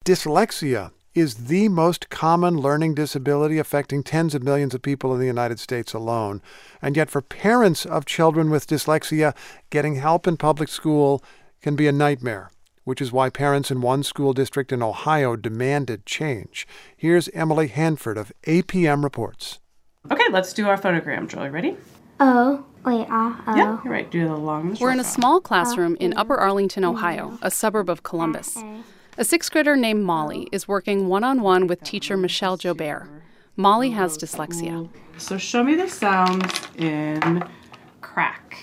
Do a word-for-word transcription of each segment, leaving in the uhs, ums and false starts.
dyslexia is the most common learning disability affecting tens of millions of people in the United States alone. And yet for parents of children with dyslexia, getting help in public school can be a nightmare, which is why parents in one school district in Ohio demanded change. Here's Emily Hanford of A P M Reports. Okay, let's do our phonogram. Julie, ready? Oh, wait, ah, uh, oh. Yeah, you're right. Do the long and the short. We're in a small classroom in Upper Arlington, Ohio, a suburb of Columbus. A sixth grader named Molly is working one-on-one with teacher Michelle Jobert. Molly has dyslexia. So show me the sounds in crack.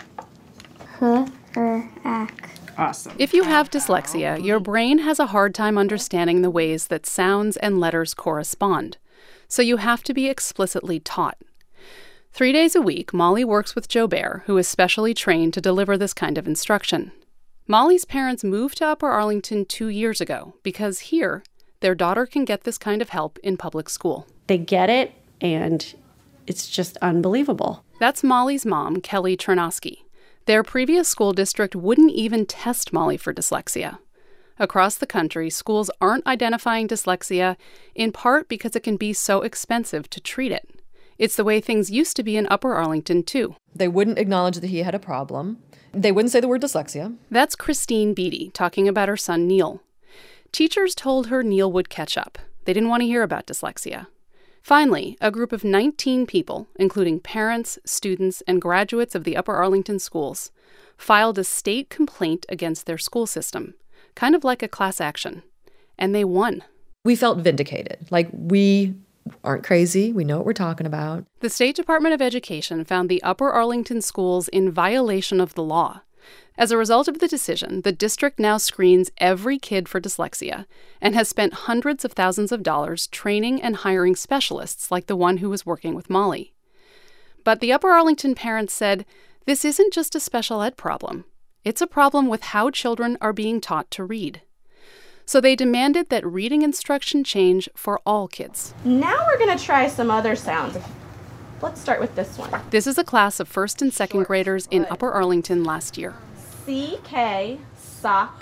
H, er, ack. Awesome. If you have dyslexia, your brain has a hard time understanding the ways that sounds and letters correspond. So you have to be explicitly taught. Three days a week, Molly works with Jobert, who is specially trained to deliver this kind of instruction. Molly's parents moved to Upper Arlington two years ago because here, their daughter can get this kind of help in public school. They get it, and it's just unbelievable. That's Molly's mom, Kelly Chernosky. Their previous school district wouldn't even test Molly for dyslexia. Across the country, schools aren't identifying dyslexia, in part because it can be so expensive to treat it. It's the way things used to be in Upper Arlington, too. They wouldn't acknowledge that he had a problem. They wouldn't say the word dyslexia. That's Christine Beatty talking about her son, Neil. Teachers told her Neil would catch up. They didn't want to hear about dyslexia. Finally, a group of nineteen people, including parents, students, and graduates of the Upper Arlington schools, filed a state complaint against their school system, kind of like a class action. And they won. We felt vindicated. Like, we aren't crazy. We know what we're talking about. The State Department of Education found the Upper Arlington schools in violation of the law. As a result of the decision, the district now screens every kid for dyslexia and has spent hundreds of thousands of dollars training and hiring specialists like the one who was working with Molly. But the Upper Arlington parents said, this isn't just a special ed problem. It's a problem with how children are being taught to read. So they demanded that reading instruction change for all kids. Now we're going to try some other sounds. Let's start with this one. This is a class of first and second graders in Upper Arlington last year. C K, sock.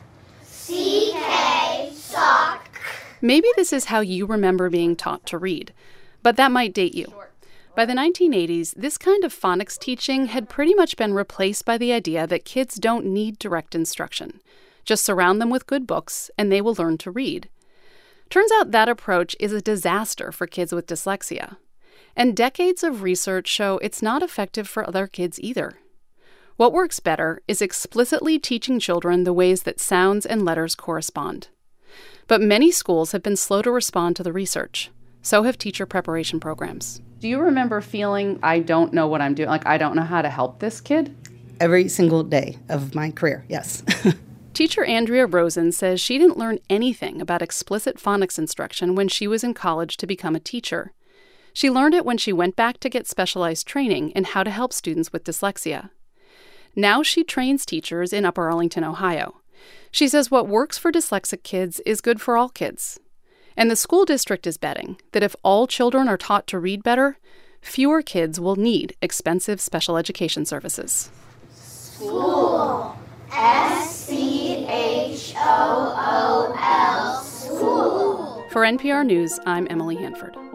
C K, sock. Maybe this is how you remember being taught to read, but that might date you. By the nineteen eighties, this kind of phonics teaching had pretty much been replaced by the idea that kids don't need direct instruction. Just surround them with good books, and they will learn to read. Turns out that approach is a disaster for kids with dyslexia. And decades of research show it's not effective for other kids either. What works better is explicitly teaching children the ways that sounds and letters correspond. But many schools have been slow to respond to the research. So have teacher preparation programs. Do you remember feeling, I don't know what I'm doing, like I don't know how to help this kid? Every single day of my career, yes. Teacher Andrea Rosen says she didn't learn anything about explicit phonics instruction when she was in college to become a teacher. She learned it when she went back to get specialized training in how to help students with dyslexia. Now she trains teachers in Upper Arlington, Ohio. She says what works for dyslexic kids is good for all kids. And the school district is betting that if all children are taught to read better, fewer kids will need expensive special education services. School. S C H O O L. School. For N P R News, I'm Emily Hanford.